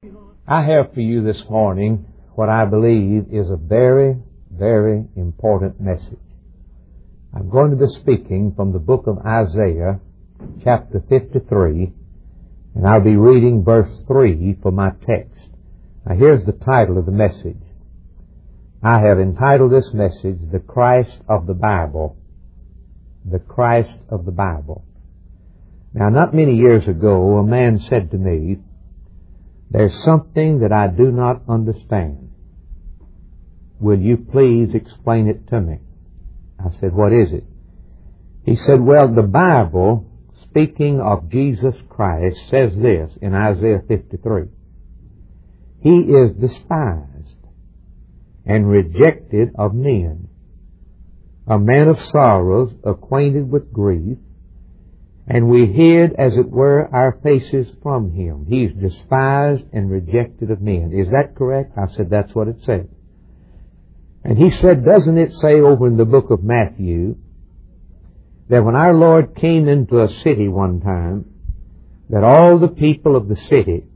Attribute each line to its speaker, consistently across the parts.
Speaker 1: I have for you this morning what I believe is a very, very important message. I'm going to be speaking from the book of Isaiah, chapter 53, and I'll be reading verse 3 for my text. Now here's the title of the message. I have entitled this message, The Christ of the Bible. The Christ of the Bible. Now, not many years ago, a man said to me, "There's something that I do not understand. Will you please explain it to me?" I said, "What is it?" He said, "Well, the Bible, speaking of Jesus Christ, says this in Isaiah 53. He is despised and rejected of men, a man of sorrows, acquainted with grief, and we hid, as it were, our faces from him. He's despised and rejected of men." Is that correct? I said, "That's what it says." And he said, "Doesn't it say over in the book of Matthew that when our Lord came into a city one time, that all the people of the city,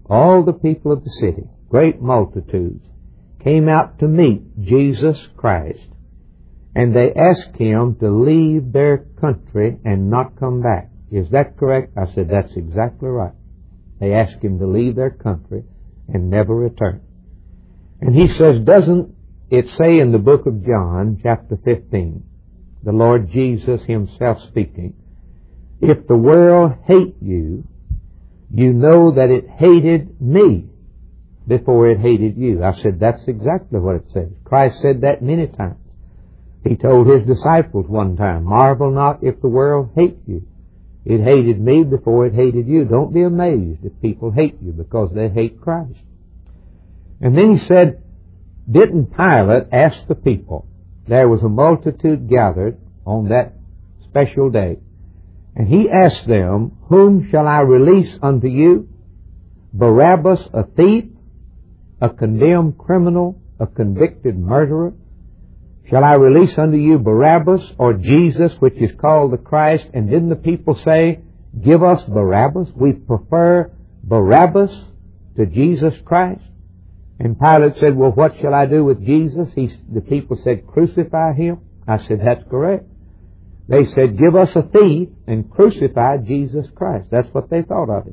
Speaker 1: great multitudes, came out to meet Jesus Christ, and they asked him to leave their country and not come back? Is that correct?" I said, "That's exactly right. They asked him to leave their country and never return." And he says, "Doesn't it say in the book of John, chapter 15, the Lord Jesus himself speaking, if the world hate you, you know that it hated me before it hated you." I said, "That's exactly what it says." Christ said that many times. He told his disciples one time, "Marvel not if the world hate you. It hated me before it hated you." Don't be amazed if people hate you because they hate Christ. And then he said, didn't Pilate ask the people? There was a multitude gathered on that special day. And he asked them, "Whom shall I release unto you? Barabbas, a thief, a condemned criminal, a convicted murderer? Shall I release unto you Barabbas or Jesus, which is called the Christ?" And didn't the people say, "Give us Barabbas. We prefer Barabbas to Jesus Christ"? And Pilate said, "Well, what shall I do with Jesus?" The people said, "Crucify him." I said, "That's correct." They said, "Give us a thief and crucify Jesus Christ." That's what they thought of him.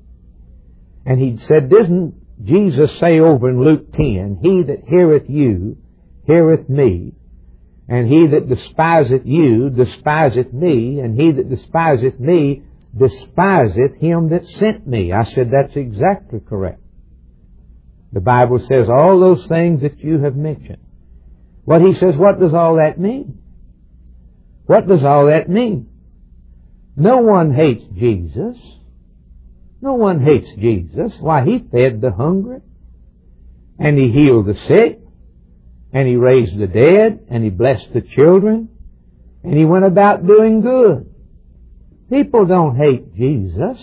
Speaker 1: And he said, "Doesn't Jesus say over in Luke 10, he that heareth you, heareth me, and he that despiseth you, despiseth me, and he that despiseth me, despiseth him that sent me"? I said, "That's exactly correct. The Bible says all those things that you have mentioned." Well, he says, what does all that mean? What does all that mean? No one hates Jesus. No one hates Jesus. Why, he fed the hungry, and he healed the sick, and he raised the dead, and he blessed the children, and he went about doing good. People don't hate Jesus.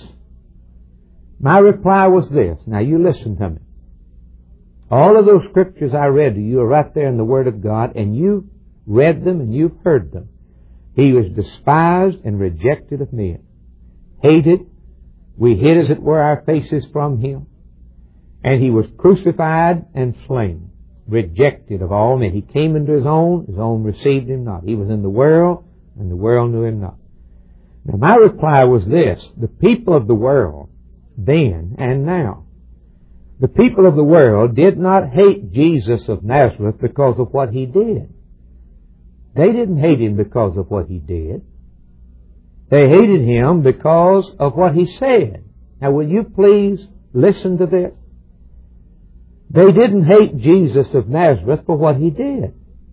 Speaker 1: My reply was this. Now you listen to me. All of those scriptures I read to you are right there in the Word of God, and you read them and you've heard them. He was despised and rejected of men. Hated. We hid, as it were, our faces from him. And he was crucified and slain. Rejected of all men. He came into his own received him not. He was in the world, and the world knew him not. Now my reply was this. The people of the world, then and now, the people of the world did not hate Jesus of Nazareth because of what he did. They didn't hate him because of what he did. They hated him because of what he said. Now will you please listen to this? They didn't hate Jesus of Nazareth for what he did.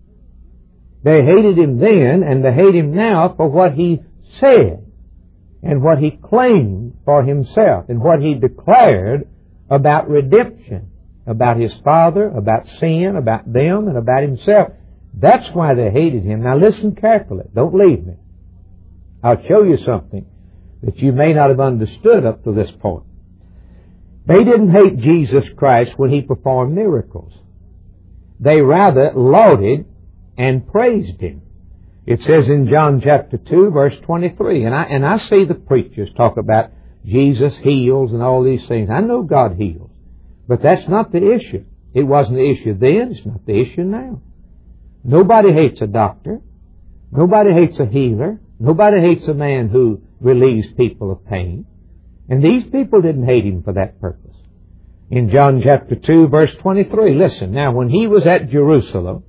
Speaker 1: They hated him then, and they hate him now for what he said, and what he claimed for himself, and what he declared about redemption, about his Father, about sin, about them, and about himself. That's why they hated him. Now listen carefully. Don't leave me. I'll show you something that you may not have understood up to this point. They didn't hate Jesus Christ when he performed miracles. They rather lauded and praised him. It says in John chapter 2, verse 23, and I see the preachers talk about Jesus heals and all these things. I know God heals. But that's not the issue. It wasn't the issue then. It's not the issue now. Nobody hates a doctor. Nobody hates a healer. Nobody hates a man who relieves people of pain. And these people didn't hate him for that purpose. In John chapter 2, verse 23, listen. Now, when he was at Jerusalem,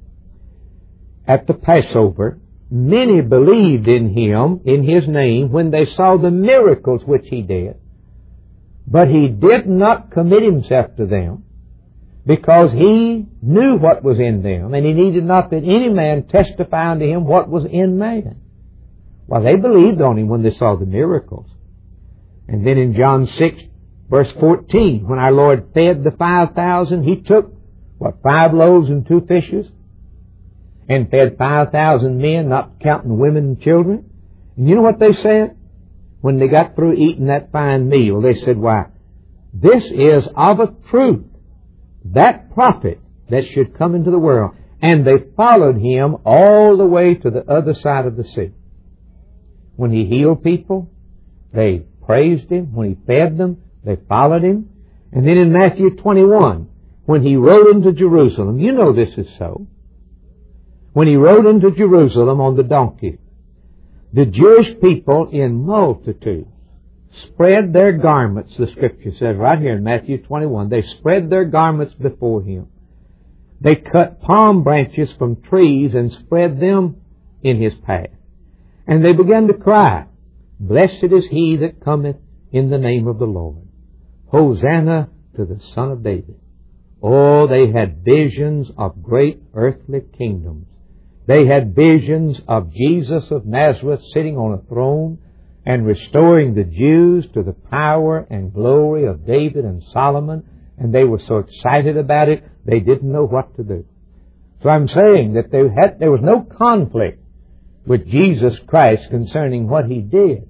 Speaker 1: at the Passover, many believed in him, in his name, when they saw the miracles which he did. But he did not commit himself to them, because he knew what was in them, and he needed not that any man testify unto him what was in man. Well, they believed on him when they saw the miracles. And then in John 6, verse 14, when our Lord fed the 5,000, he took, 5 loaves and 2 fishes? And fed 5,000 men, not counting women and children. And you know what they said? When they got through eating that fine meal, they said, why, this is of a truth that prophet that should come into the world. And they followed him all the way to the other side of the sea. When he healed people, they praised him. When he fed them, they followed him. And then in Matthew 21, when he rode into Jerusalem, you know this is so. When he rode into Jerusalem on the donkey, the Jewish people in multitudes spread their garments, the Scripture says right here in Matthew 21, they spread their garments before him. They cut palm branches from trees and spread them in his path. And they began to cry, Blessed is he that cometh in the name of the Lord. Hosanna to the Son of David. Oh, they had visions of great earthly kingdoms. They had visions of Jesus of Nazareth sitting on a throne and restoring the Jews to the power and glory of David and Solomon. And they were so excited about it, they didn't know what to do. So I'm saying that there was no conflict with Jesus Christ concerning what he did.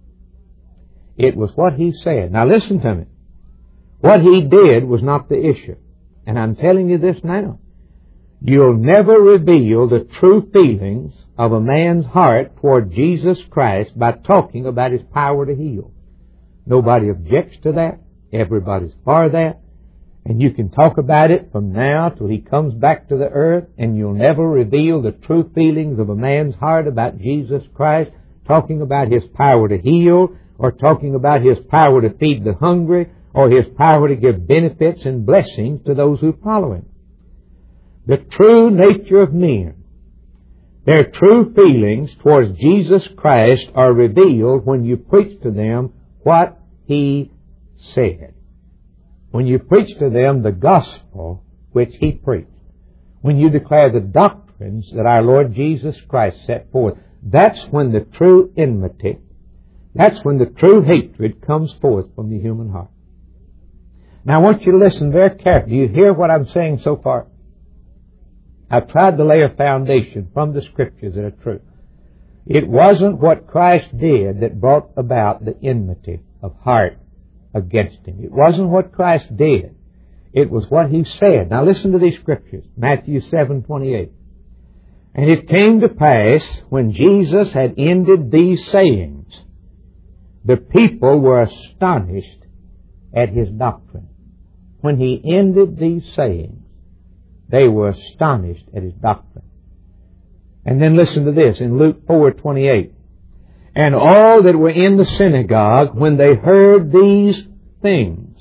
Speaker 1: It was what he said. Now listen to me. What he did was not the issue. And I'm telling you this now. You'll never reveal the true feelings of a man's heart toward Jesus Christ by talking about his power to heal. Nobody objects to that. Everybody's for that. And you can talk about it from now till he comes back to the earth, and you'll never reveal the true feelings of a man's heart about Jesus Christ, talking about his power to heal, or talking about his power to feed the hungry, or his power to give benefits and blessings to those who follow him. The true nature of men, their true feelings towards Jesus Christ are revealed when you preach to them what he said. When you preach to them the gospel which he preached. When you declare the doctrines that our Lord Jesus Christ set forth. That's when the true enmity, that's when the true hatred comes forth from the human heart. Now I want you to listen very carefully. Do you hear what I'm saying so far? I've tried to lay a foundation from the Scriptures that are true. It wasn't what Christ did that brought about the enmity of heart against him. It wasn't what Christ did. It was what he said. Now listen to these Scriptures. Matthew 7:28. And it came to pass, when Jesus had ended these sayings, the people were astonished at his doctrine. When he ended these sayings, they were astonished at his doctrine. And then listen to this in Luke 4:28. And all that were in the synagogue, when they heard these things,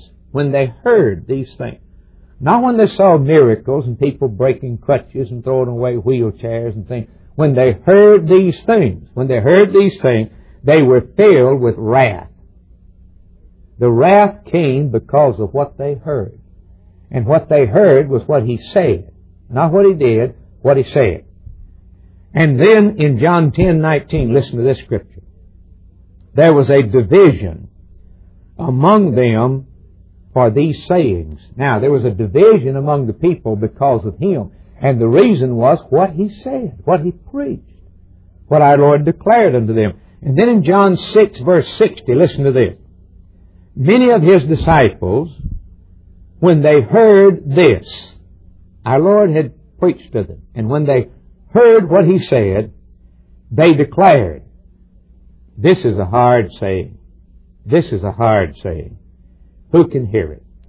Speaker 1: not when they saw miracles and people breaking crutches and throwing away wheelchairs and things, when they heard these things, they were filled with wrath. The wrath came because of what they heard. And what they heard was what he said. Not what he did, what he said. And then in John 10:19, listen to this Scripture. There was a division among them for these sayings. Now, there was a division among the people because of him. And the reason was what he said, what he preached, what our Lord declared unto them. And then in John 6, verse 60, listen to this. Many of his disciples, when they heard this, our Lord had preached to them. And when they heard what he said, they declared, this is a hard saying. This is a hard saying. Who can hear it?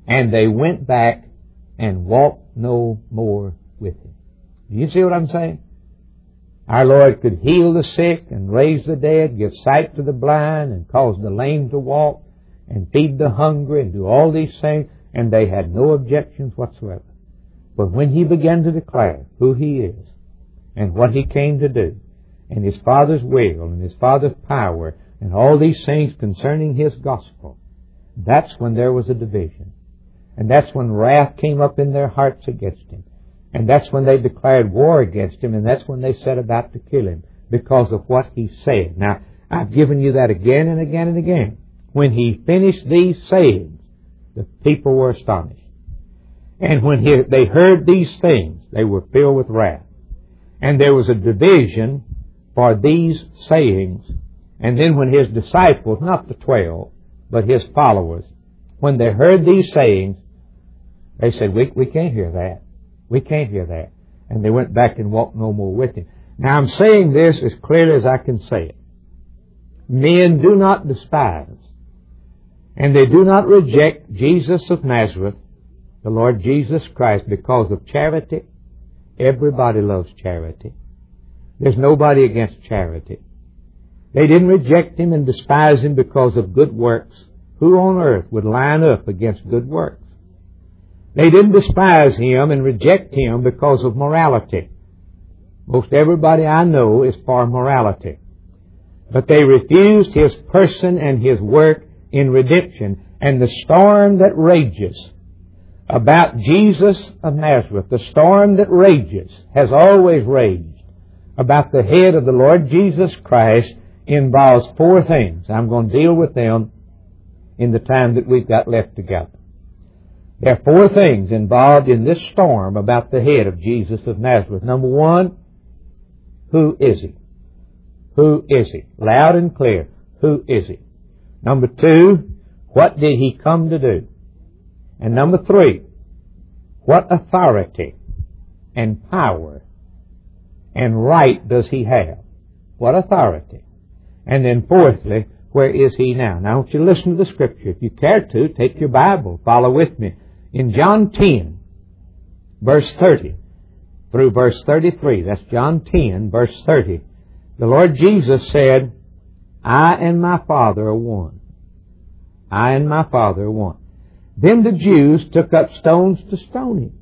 Speaker 1: And they went back and walked no more with him. Do you see what I'm saying? Our Lord could heal the sick and raise the dead, give sight to the blind and cause the lame to walk and feed the hungry and do all these things, and they had no objections whatsoever. But when He began to declare who He is and what He came to do and His Father's will and His Father's power and all these things concerning His gospel, that's when there was a division. And that's when wrath came up in their hearts against Him. And that's when they declared war against Him, and that's when they set about to kill Him because of what He said. Now, I've given you that again and again and again. When He finished these sayings, the people were astonished. And when they heard these things, they were filled with wrath. And there was a division for these sayings. And then when His disciples, not the 12, but His followers, when they heard these sayings, they said, we can't hear that. We can't hear that. And they went back and walked no more with Him. Now I'm saying this as clearly as I can say it. Men do not despise, and they do not reject Jesus of Nazareth, the Lord Jesus Christ, because of charity. Everybody loves charity. There's nobody against charity. They didn't reject Him and despise Him because of good works. Who on earth would line up against good works? They didn't despise Him and reject Him because of morality. Most everybody I know is for morality. But they refused His person and His work in redemption. And the storm that rages about Jesus of Nazareth, the storm that rages, has always raged about the head of the Lord Jesus Christ, involves 4 things. I'm going to deal with them in the time that we've got left together. There are 4 things involved in this storm about the head of Jesus of Nazareth. Number 1, who is He? Who is He? Loud and clear. Who is He? Number 2, what did He come to do? And number 3, what authority and power and right does He have? What authority? And then fourthly, where is He now? Now I want you to listen to the Scripture. If you care to, take your Bible, follow with me. In John 10, verse 30 through verse 33, that's John 10, verse 30, the Lord Jesus said, I and my Father are one. I and my Father are one. Then the Jews took up stones to stone Him.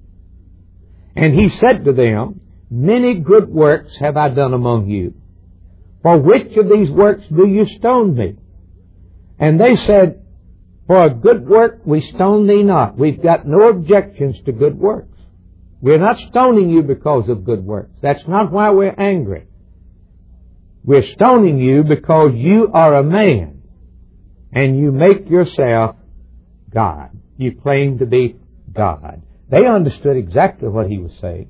Speaker 1: And He said to them, many good works have I done among you. For which of these works do you stone me? And they said, for a good work we stone thee not. We've got no objections to good works. We're not stoning you because of good works. That's not why we're angry. We're stoning you because you are a man and you make yourself God. You claim to be God. They understood exactly what He was saying.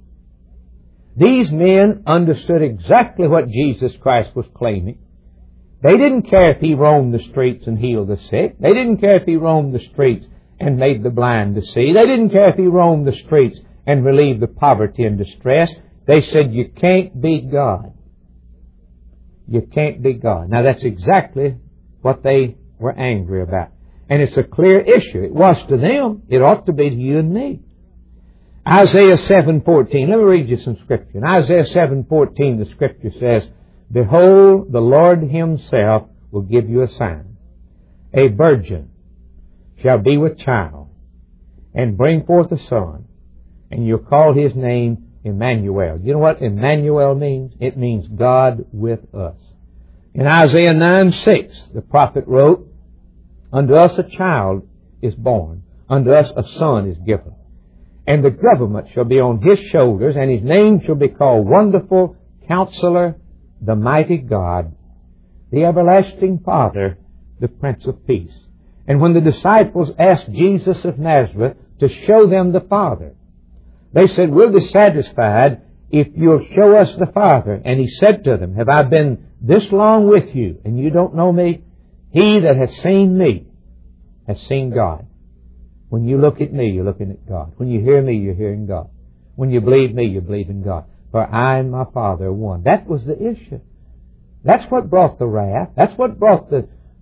Speaker 1: These men understood exactly what Jesus Christ was claiming. They didn't care if He roamed the streets and healed the sick. They didn't care if He roamed the streets and made the blind to see. They didn't care if He roamed the streets and relieved the poverty and distress. They said, you can't be God. You can't be God. Now that's exactly what they were angry about. And it's a clear issue. It was to them. It ought to be to you and me. Isaiah 7:14. Let me read you some Scripture. In Isaiah 7:14, the Scripture says, behold, the Lord Himself will give you a sign. A virgin shall be with child and bring forth a son, and you'll call His name Emmanuel. You know what Emmanuel means? It means God with us. In Isaiah 9:6, the prophet wrote, unto us a child is born, unto us a son is given, and the government shall be on His shoulders, and His name shall be called Wonderful Counselor, the Mighty God, the Everlasting Father, the Prince of Peace. And when the disciples asked Jesus of Nazareth to show them the Father, they said, we'll be satisfied if you'll show us the Father. And He said to them, have I been this long with you, and you don't know me? He that hath seen me has seen God. When you look at me, you're looking at God. When you hear me, you're hearing God. When you believe me, you believe in God. For I and my Father are one. That was the issue. That's what brought the wrath. That's what brought the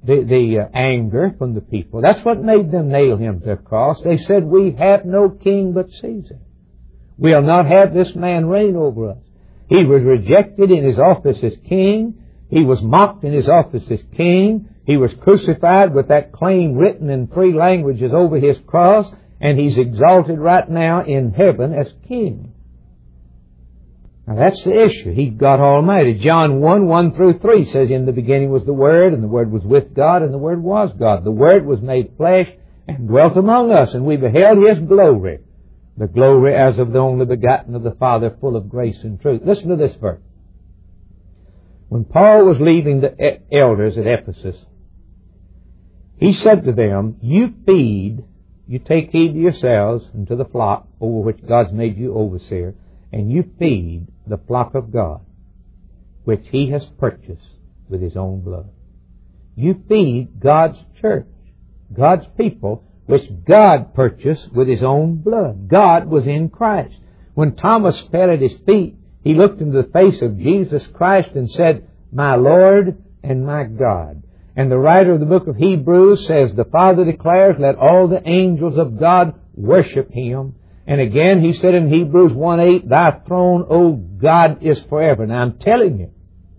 Speaker 1: the anger from the people. That's what made them nail him to a cross. They said, we have no king but Caesar. We'll not have this man reign over us. He was rejected in his office as king. He was mocked in his office as king. He was crucified with that claim written in 3 languages over his cross, and he's exalted right now in heaven as king. Now that's the issue. He's God Almighty. John 1:1-3 says, in the beginning was the Word, and the Word was with God, and the Word was God. The Word was made flesh and dwelt among us, and we beheld His glory, the glory as of the only begotten of the Father, full of grace and truth. Listen to this verse. When Paul was leaving the elders at Ephesus, he said to them, you take heed to yourselves and to the flock over which God's made you overseer, and you feed the flock of God, which He has purchased with His own blood. You feed God's church, God's people, which God purchased with His own blood. God was in Christ. When Thomas fell at His feet, he looked into the face of Jesus Christ and said, my Lord and my God. And the writer of the book of Hebrews says, the Father declares, let all the angels of God worship Him. And again, he said in Hebrews 1:8, thy throne, O God, is forever. Now I'm telling you,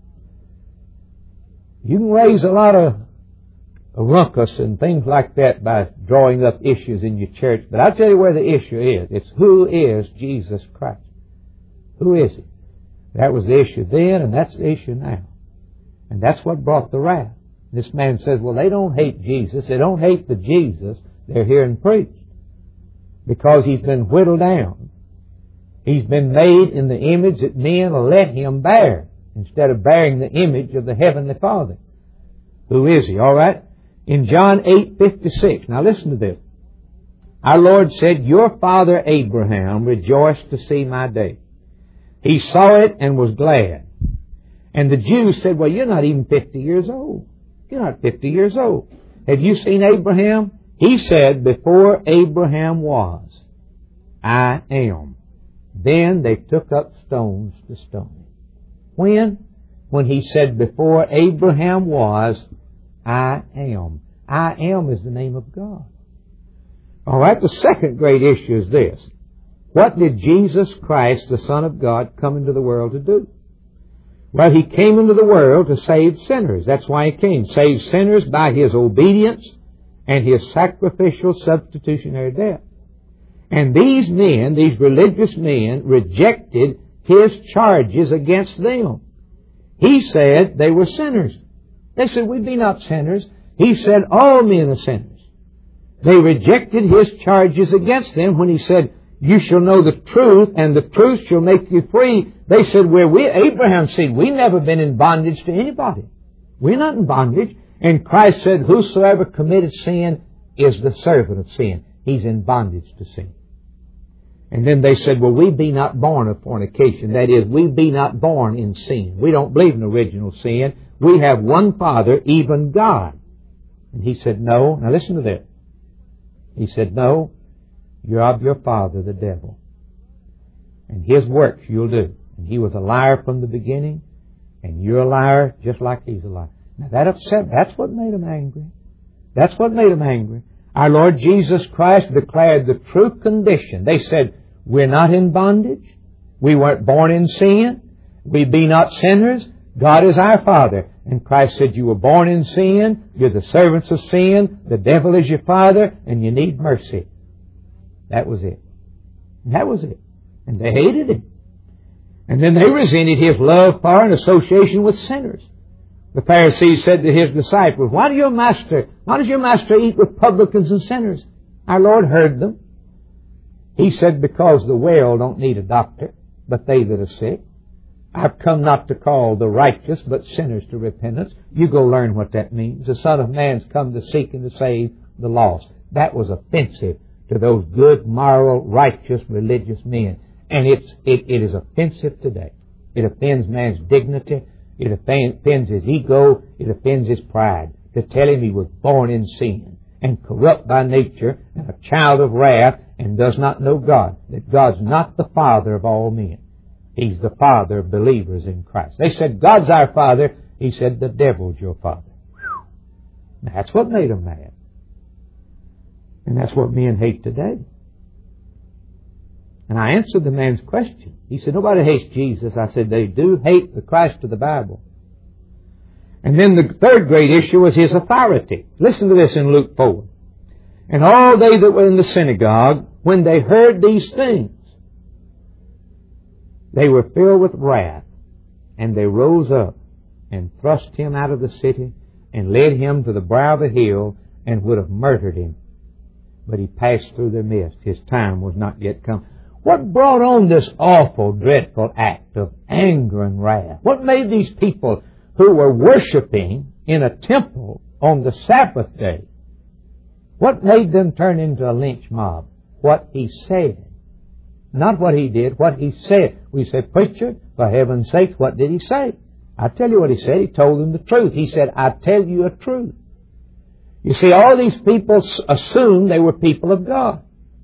Speaker 1: you can raise a lot of ruckus and things like that by drawing up issues in your church. But I'll tell you where the issue is. It's who is Jesus Christ? Who is He? That was the issue then, and that's the issue now. And that's what brought the wrath. This man says, well, they don't hate Jesus. They don't hate the Jesus they're hearing preached, because He's been whittled down. He's been made in the image that men let Him bear, instead of bearing the image of the Heavenly Father. Who is He? All right? In John 8:56, now listen to this. Our Lord said, your father Abraham rejoiced to see my day. He saw it and was glad. And the Jews said, well, you're not even 50 years old. You're not 50 years old. Have you seen Abraham? He said, before Abraham was, I am. Then they took up stones to stone Him. When? When He said, before Abraham was, I am. I am is the name of God. All right, the second great issue is this. What did Jesus Christ, the Son of God, come into the world to do? Well, He came into the world to save sinners. That's why He came. Save sinners by His obedience and His sacrificial substitutionary death. And these men, these religious men, rejected His charges against them. He said they were sinners. They said, we be not sinners. He said, all men are sinners. They rejected His charges against them when He said, you shall know the truth, and the truth shall make you free. They said, Abraham said, we've never been in bondage to anybody. We're not in bondage. And Christ said, whosoever committed sin is the servant of sin. He's in bondage to sin. And then they said, well, we be not born of fornication. That is, we be not born in sin. We don't believe in original sin. We have one Father, even God. And He said, no. Now listen to this. He said, no, you're of your father, the devil. And his works you'll do. And he was a liar from the beginning, and you're a liar just like he's a liar. Now that upset, that's what made him angry. That's what made him angry. Our Lord Jesus Christ declared the true condition. They said, we're not in bondage. We weren't born in sin. We be not sinners. God is our Father. And Christ said, you were born in sin. You're the servants of sin. The devil is your father, and you need mercy. That was it. That was it. And they hated Him. And then they resented His love for and association with sinners. The Pharisees said to His disciples, why does your master eat with publicans and sinners? Our Lord heard them. He said, because the well don't need a doctor, but they that are sick. I've come not to call the righteous, but sinners to repentance. You go learn what that means. The Son of Man's come to seek and to save the lost. That was offensive to those good, moral, righteous, religious men. And it is offensive today. It offends man's dignity. It offends his ego. It offends his pride. To tell him he was born in sin and corrupt by nature and a child of wrath and does not know God. That God's not the Father of all men. He's the Father of believers in Christ. They said, God's our Father. He said, the devil's your father. That's what made them mad. And that's what men hate today. And I answered the man's question. He said, nobody hates Jesus. I said, they do hate the Christ of the Bible. And then the third great issue was His authority. Listen to this in Luke 4. And all they that were in the synagogue, when they heard these things, they were filled with wrath, and they rose up and thrust Him out of the city and led Him to the brow of a hill and would have murdered Him. But He passed through their midst. His time was not yet come. What brought on this awful, dreadful act of anger and wrath? What made these people who were worshiping in a temple on the Sabbath day, what made them turn into a lynch mob? What He said. Not what He did, what He said. We say, preacher, for heaven's sake, what did He say? I'll tell you what He said. He told them the truth. He said, I tell you a truth. You see, all these people assumed they were people of God.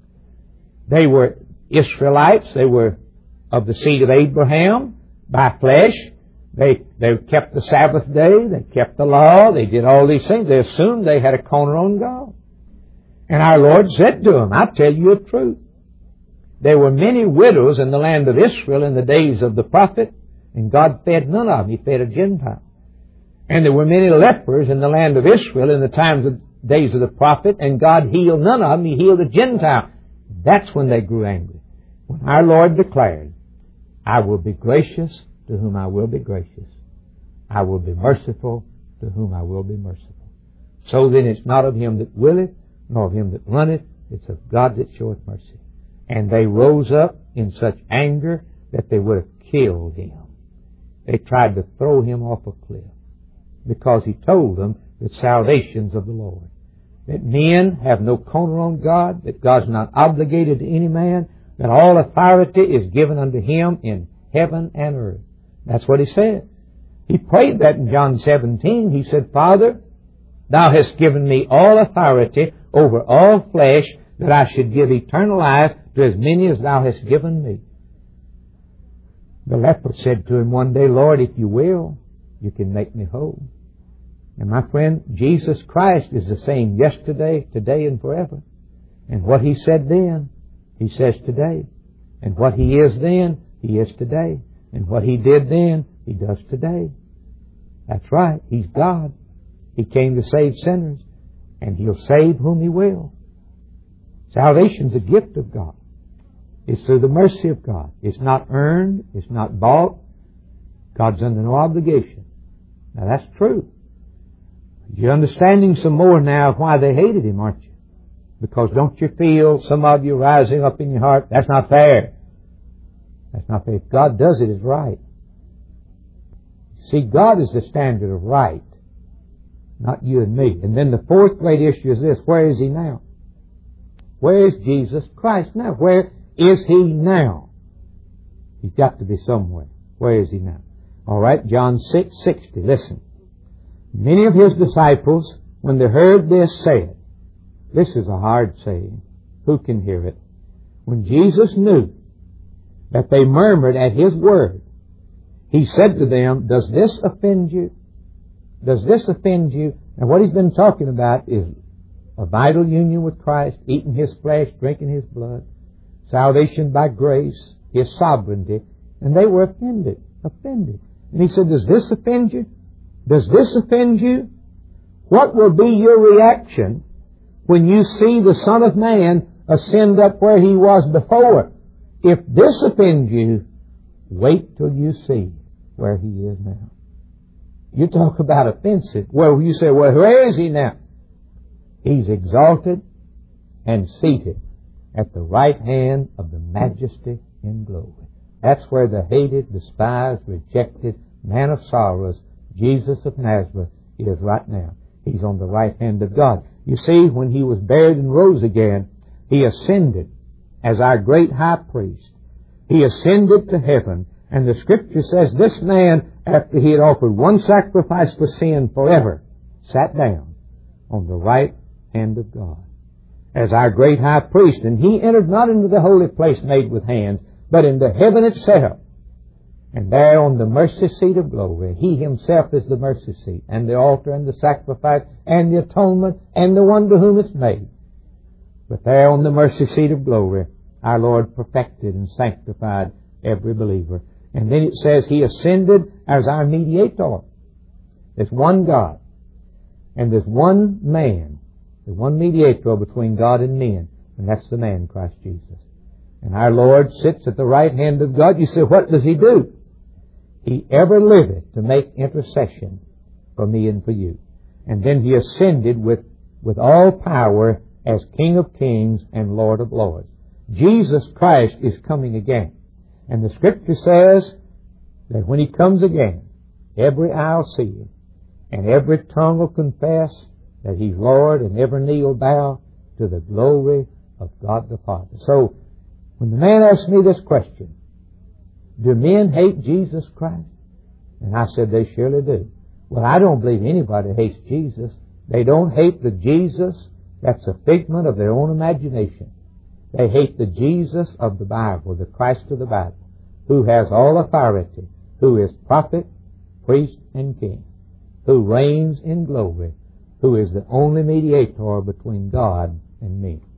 Speaker 1: They were Israelites. They were of the seed of Abraham by flesh. They kept the Sabbath day. They kept the law. They did all these things. They assumed they had a corner on God. And our Lord said to them, I tell you the truth. There were many widows in the land of Israel in the days of the prophet, and God fed none of them. He fed a Gentile. And there were many lepers in the land of Israel in the days of the prophet, and God healed none of them. He healed a Gentile. That's when they grew angry. When our Lord declared, I will be gracious to whom I will be gracious. I will be merciful to whom I will be merciful. So then it's not of him that willeth, nor of him that runneth, it's of God that showeth mercy. And they rose up in such anger that they would have killed Him. They tried to throw Him off a cliff because He told them that salvation's of the Lord. That men have no corner on God, that God's not obligated to any man, that all authority is given unto Him in heaven and earth. That's what He said. He prayed that in John 17. He said, Father, Thou hast given me all authority over all flesh, that I should give eternal life to as many as Thou hast given me. The leper said to Him one day, Lord, if you will, you can make me whole. And my friend, Jesus Christ is the same yesterday, today, and forever. And what He said then, He says today. And what He is then, He is today. And what He did then, He does today. That's right. He's God. He came to save sinners, and He'll save whom He will. Salvation's a gift of God. It's through the mercy of God. It's not earned. It's not bought. God's under no obligation. Now that's true. You're understanding some more now of why they hated Him, aren't you? Because don't you feel, some of you rising up in your heart, that's not fair. That's not fair. If God does it, it's right. See, God is the standard of right, not you and me. And then the fourth great issue is this. Where is He now? Where is Jesus Christ now? Where is He now? He's got to be somewhere. Where is He now? All right, John 6:60. Listen. Many of His disciples, when they heard this, said, this is a hard saying. Who can hear it? When Jesus knew that they murmured at His word, He said to them, does this offend you? Does this offend you? And what He's been talking about is a vital union with Christ, eating His flesh, drinking His blood, salvation by grace, His sovereignty. And they were offended. And He said, does this offend you? Does this offend you? What will be your reaction when you see the Son of Man ascend up where He was before? If this offends you, wait till you see where He is now. You talk about offensive. Well, you say, well, where is He now? He's exalted and seated at the right hand of the majesty in glory. That's where the hated, despised, rejected man of sorrows, Jesus of Nazareth, is right now. He's on the right hand of God. You see, when He was buried and rose again, He ascended as our great high priest. He ascended to heaven. And the Scripture says this man, after He had offered one sacrifice for sin forever, sat down on the right hand of God as our great high priest. And He entered not into the holy place made with hands, but into heaven itself. And there on the mercy seat of glory, He Himself is the mercy seat, and the altar, and the sacrifice, and the atonement, and the one to whom it's made. But there on the mercy seat of glory, our Lord perfected and sanctified every believer. And then it says He ascended as our mediator. There's one God, and there's one man, the one mediator between God and men, and that's the man, Christ Jesus. And our Lord sits at the right hand of God. You say, what does He do? He ever liveth to make intercession for me and for you. And then He ascended with all power as King of kings and Lord of lords. Jesus Christ is coming again. And the Scripture says that when He comes again, every eye will see Him, and every tongue will confess that He's Lord, and every knee will bow to the glory of God the Father. So, when the man asked me this question, do men hate Jesus Christ? And I said, they surely do. Well, I don't believe anybody hates Jesus. They don't hate the Jesus that's a figment of their own imagination. They hate the Jesus of the Bible, the Christ of the Bible, who has all authority, who is prophet, priest, and king, who reigns in glory, who is the only mediator between God and men.